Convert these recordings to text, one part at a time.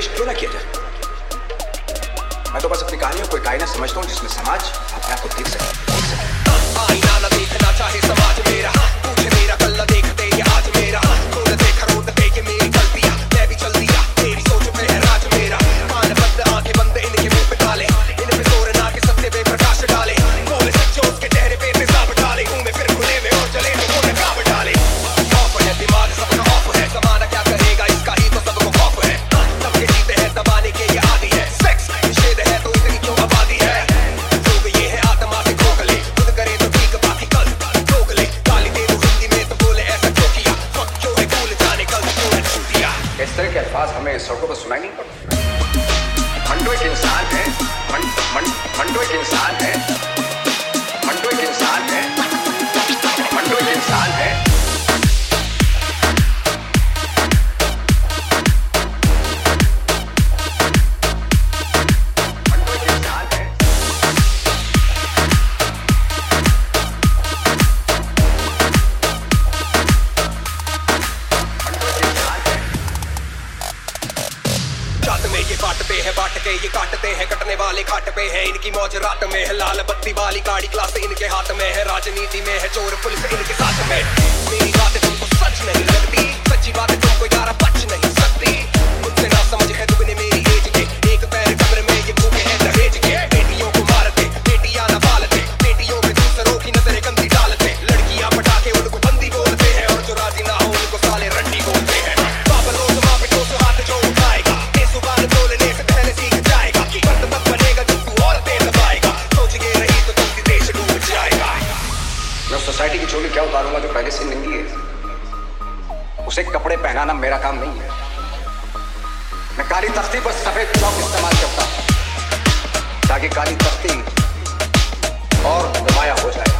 पेश क्यों ना किया जाए? मैं तो बस अपनी कहानियों को एक आईना समझता हूँ जिसमें समाज अपने आप को देख सके। आईना न देखना चाहे समाज मेरा, पूछे मेरा कल न देखते ये आज मेरा। तूने देखा रोड पे ये मेरी गलतियां, मैं भी चल दिया तेरी सोच पे है राज मेरा। कान बंद आंखें बंद इनके मुंह पे डाले, इन पे जोर ना के सत्य पे प्रकाश डाले। बोले सच्चे उसके चेहरे पे तेजाब डाले, घूमे फिर खुले में और चले तो कोने काम डाले। ऑफ है दिमाग सबका ऑफ है, जमाना क्या करेगा इसका ही तो सबको खौफ है। सबके जीते हैं दबाने के ये आदी है, सेक्स निषेध है तो इतनी क्यों आबादी है। लोग ये है आत्मा से खोखले, खुद करे तो ठीक बाकी कल ठोक ले। गाली दे दो हिंदी में तो बोले ऐसा क्यों किया, वक्त क्यों है भूल जाने कल क्यों है छूटिया। इस तरह के अल्फाज हमें सड़कों पर सुनाई नहीं पड़ते। मंटो एक इंसान है, मंटो एक इंसान है, मंटो एक इंसान है, मंटो एक इंसान है। जात में ये बांटते हैं बांट के ये काटते हैं, कटने वाले खाट पे है इनकी मौज रात में है। लाल बत्ती वाली गाड़ी क्लास इनके हाथ में है, राजनीति में है चोर पुलिस इनके साथ में। मेरी बातें तुमको सच नहीं लगती, सच्ची बातें तुमको यार बच नहीं सकती। मुझसे ना समझ है दुगने मेरी एज के, एक पैर कब्र में ये भूखे हैं दहेज के। बेटियों को मारते बेटियां न पालते, बेटियों पे दूसरों की नजरें गंदी डालते। लड़कियां पटाके उनको बंदी बोलते हैं, और जो राजी ना हो उनको साले रंडी बोलते हैं। बाबा रोज माँ पे ठोस हाथ जो उठाएगा, सुबह बोलने से पहले सीख जाएगा कि मर्द तब बनेगा जब तू और तेज दबाएगा। सोच ये रही तो तुम देश डूब जाएगा। मैं सोसाइटी की चोली क्या उतारूंगा जो पहले से नंगी है? उसे कपड़े पहनाना मेरा काम नहीं है। मैं काली तख्ती पर सफेद चौक इस्तेमाल करता हूं ताकि काली तख्ती और नुमाया हो जाए।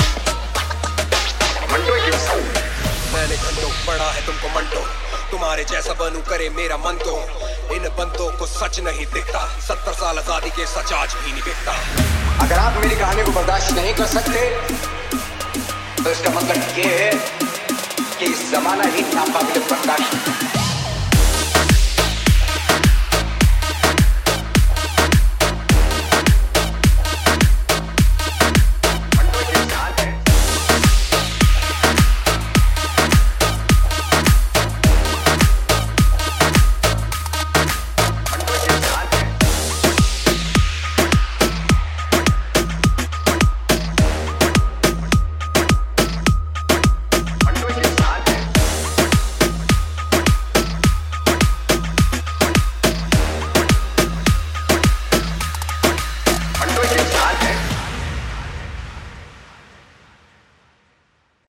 मंटो एक इंसान। मैंने घंटों पढ़ा है तुमको मंटो, तुम्हारे जैसा बनू करे मेरा मन तो। इन बंदों को सच नहीं दिखता, 70 साल आजादी के सच आज भी नहीं दिखता। अगर आप मेरी कहानी को बर्दाश्त नहीं कर सकते तो इसका मतलब ये है कि इस जमाना ही नाकाबिल बर्दाश्त है।